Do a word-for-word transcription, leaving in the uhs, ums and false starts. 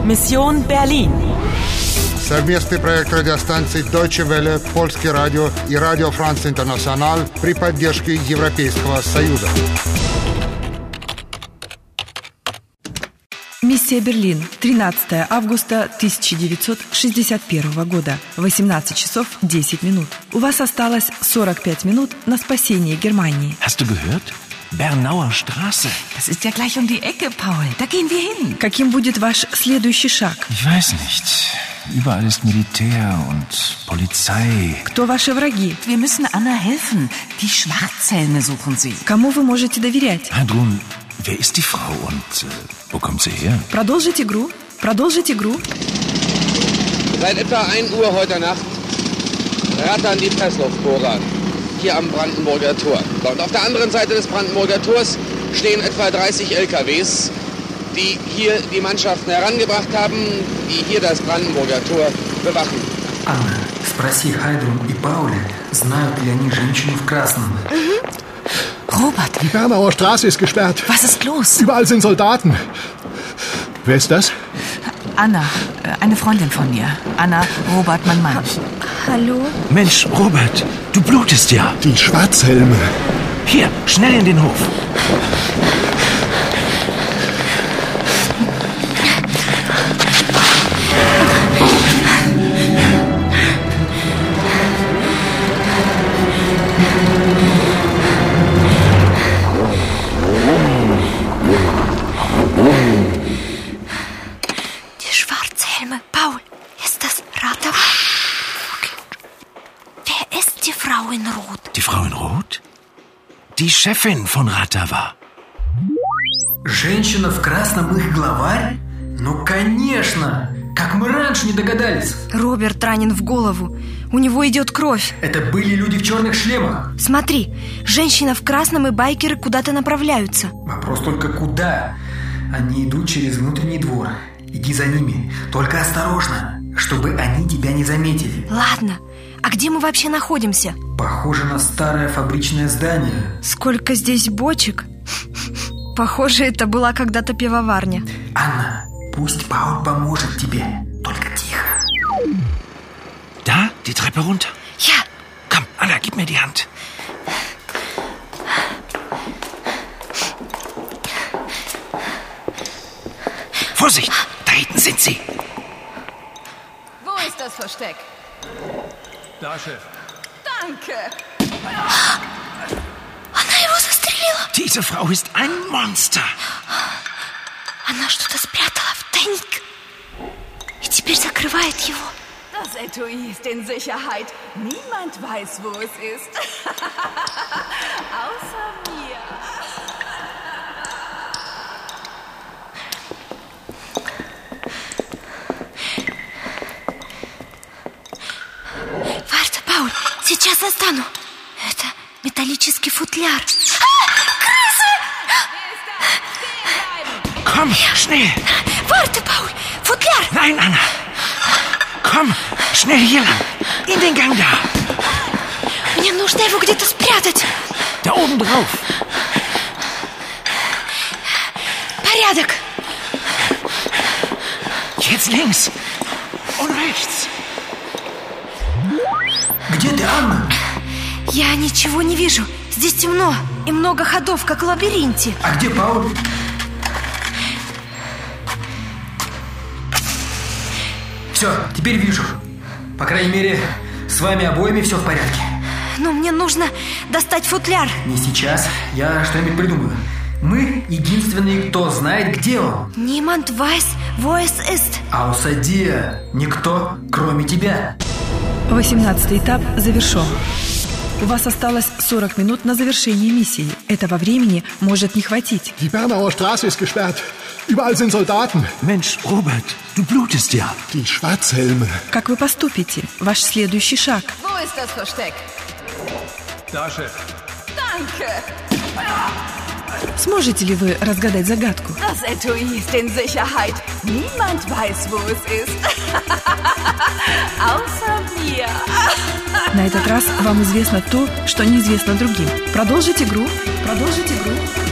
Mission Berlin. Совместный проект радиостанций Deutsche Welle, Польский радио и Радио Франц Интернациональ при поддержке Европейского Союза. Миссия Берлин. тринадцатое августа тысяча девятьсот шестьдесят первого года. восемнадцать часов десять минут. У вас осталось сорок пять минут на спасение Германии. Hast du gehört? Bernauer Straße. Das ist ja gleich um die Ecke, Paul. Da gehen wir hin. Каким будет ваш следующий шаг? Ich weiß nicht. Überall ist Militär und Polizei. Кто ваши враги? Wir müssen Anna helfen. Die Schwarzhelme suchen sie. Кому вы можете доверять? Hadrun, wer ist die Frau und äh, wo kommt sie her? Продолжить игру. Продолжить игру. Seit etwa ein Uhr heute Nacht rattern die Pressluftbohrer hier am Brandenburger Tor. Und auf der anderen Seite des Brandenburger Tors stehen etwa dreißig L K Ws, die hier die Mannschaften herangebracht haben, die hier das Brandenburger Tor bewachen. Анна, спроси Хайдрун и Пауля, знают ли они женщину в красном. Robert. Die Bernauer Straße ist gesperrt. Was ist los? Überall sind Soldaten. Wer ist das? Anna, eine Freundin von mir. Anna, Robert, mein Mann. Hallo? Mensch, Robert, du blutest ja. Die Schwarzhelme. Hier, schnell in den Hof. Die Schwarzhelme. Paul, ist das Rathaus? Wer ist die Frau in Rot? Die Frau in Rot? Die Chefin von Ratava. Женщина в красном их главарь? Ну, конечно! Как мы раньше не догадались. Роберт ранен в голову. У него идет кровь. Это были люди в черных шлемах. Смотри, женщина в красном и байкеры куда-то направляются. Вопрос только куда? Они идут через внутренний двор. Иди за ними, только осторожно, чтобы они тебя не заметили. Ладно, а где мы вообще находимся? Похоже на старое фабричное здание. Сколько здесь бочек. Похоже, это была когда-то пивоварня. Анна, пусть Пауль поможет тебе. Только тихо. Da, die Treppe runter. Ja. Komm, Anna, gib mir die Hand. Vorsicht, da hinten sind sie. Wo ist das Versteck? Da, Chef. Danke. Она его застрелила. Diese Frau ist ein Monster. Она что-то спрятала в тайник и теперь закрывает его. Das Etui ist in Sicherheit. Niemand weiß, wo es ist. Außer mir. Варта, Пауль, сейчас достану. Это металлический футляр. А, крысы! Komm, schnell. Варта, Пауль, футляр. Nein, Anna. Komm, schnell hier lang. In den Gang da. Мне нужно его где-то спрятать. Da oben drauf. Порядок. Jetzt links. Und rechts. Где ты, Анна? Я ничего не вижу. Здесь темно и много ходов, как в лабиринте. А где Пауль? Все, теперь вижу. По крайней мере, с вами обоими все в порядке. Но мне нужно достать футляр. Не сейчас, я что-нибудь придумаю. Мы единственные, кто знает, где он. Niemand weiß, wo es ist. Außer никто, кроме тебя. восемнадцатый этап завершен. У вас осталось сорок минут на завершение миссии. Этого времени может не хватить. Die Bernauer Straße ist gesperrt. Überall sind Soldaten. Mensch, Robert, du blutest ja. Die Schwarzhelme. Как вы поступите? Ваш следующий шаг. Wo ist das Versteck? Da, Chef. Danke. Сможете ли вы разгадать загадку? Das Etui ist in Sicherheit. Niemand weiß, wo es ist. Außer mir. На этот раз вам известно то, что неизвестно другим. Продолжить игру. Продолжить игру.